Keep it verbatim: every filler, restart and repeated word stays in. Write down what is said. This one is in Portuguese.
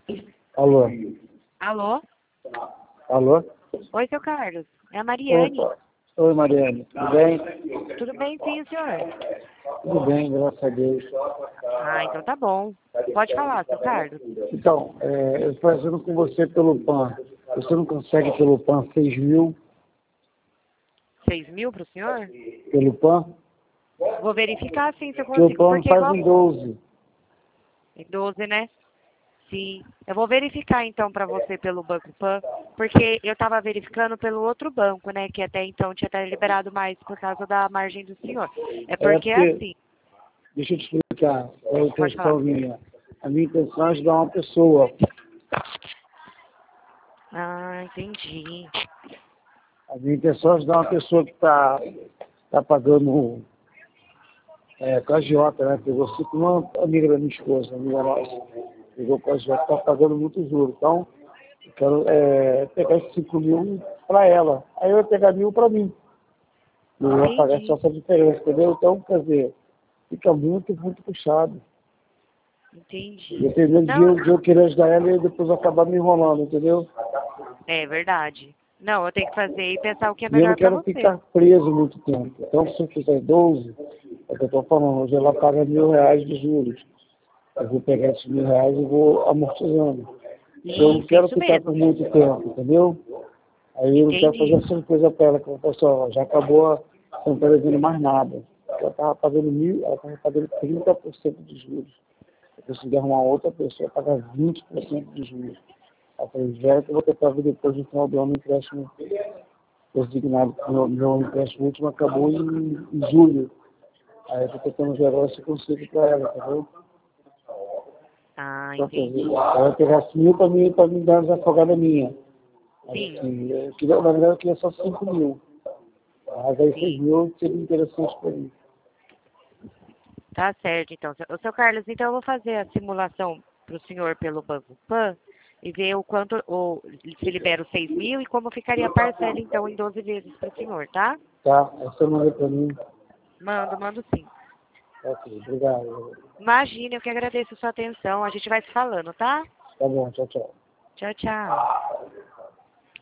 Alô? Alô? Alô? Oi, seu Carlos. É a Mariane. Opa. Oi, Mariane. Tudo bem? Tudo bem, sim, senhor? Tudo bem, graças a Deus. Ah, então tá bom. Pode falar, seu Carlos. Então, é, eu estou fazendo com você pelo P A N. Você não consegue pelo P A N seis mil Seis mil pro senhor? pelo P A N? Vou verificar, sim, se eu Porque o consigo. P A N Porque faz igual... em doze. doze, né? Sim. Eu vou verificar, então, pra você pelo Banco Pan, porque eu tava verificando pelo outro banco, né? Que até então tinha até liberado mais por causa da margem do senhor. É É porque é porque, assim. deixa eu te explicar, é a Pode falar. intenção minha. A minha intenção é ajudar uma pessoa. Ah, entendi. A minha intenção é ajudar uma pessoa que está tá pagando é, com a agiota, né? Pegou cinco, uma amiga da minha esposa, amiga nossa. Pegou com a agiota, está pagando muito juros. Então, eu quero é, pegar esses cinco mil para ela. Aí eu vou pegar mil para mim. Eu vou pagar só Entendi. essa diferença, entendeu? Então, quer dizer, fica muito, muito puxado. Entendi. Dependendo de Não, eu, de eu querer ajudar ela e depois acabar me enrolando, entendeu? é verdade. Não, eu tenho que fazer e pensar o que é E eu não melhor pra quero você. ficar preso muito tempo. Então, se eu fizer doze, é o que eu estou falando, hoje ela paga mil reais de juros. Eu vou pegar esses mil reais e vou amortizando. Eu não Isso, quero isso ficar mesmo. por muito tempo, entendeu? Aí eu não quero fazer Entendi. essa coisa para ela, que eu falo assim, ó, já acabou, você não está devendo mais nada. Ela estava pagando mil, ela estava pagando trinta por cento de juros. Eu consegui arrumar outra pessoa pagar vinte por cento de juros. Aí eu falei, já que eu vou tentar ver depois no final do ano o empréstimo designado, meu, meu empréstimo último acabou em, em julho. Aí eu estou tentando ver agora se eu consigo para ela, entendeu? Ah, Só que entendi. ela vai pegar mil para mim, para me dar uma desafogada minha. Sim, Assim, eu queria, na verdade, eu queria só cinco mil. Mas aí seis sim. mil seria interessante para mim. Tá certo, então. Ô, seu Carlos, então eu vou fazer a simulação pro senhor pelo Banco Pan e ver o quanto, o, se libera os seis mil e como ficaria a parcela, então, em doze vezes pro senhor, tá? Tá? Aí você manda para mim. Mando, mando sim. Ok, obrigado. Imagina, eu que agradeço a sua atenção. A gente vai se falando, tá? Tá bom, tchau, tchau. Tchau, tchau.